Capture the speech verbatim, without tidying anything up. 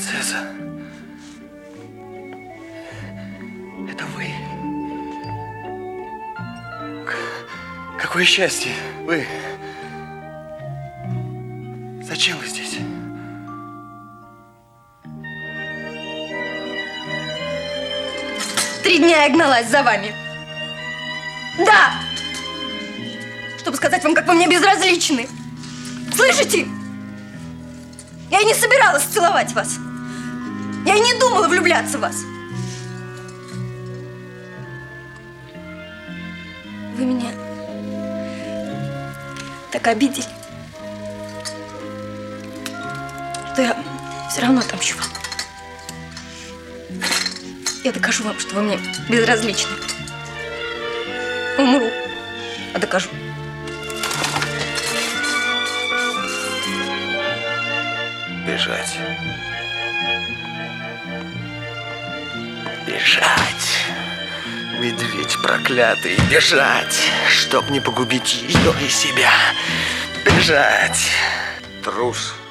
Цеза, это вы. К- Какое счастье! Вы... Зачем вы здесь? Три дня я гналась за вами. Да! Чтобы сказать вам, как вы мне безразличны. Слышите? Я и не собиралась целовать вас. Я и не думала влюбляться в вас. Вы меня так обидели, что я все равно отомщу вам. Я докажу вам, что вы мне безразличны. Умру, а докажу. Бежать. Бежать. Медведь проклятый. Бежать, чтоб не погубить ее и себя. Бежать. Трус.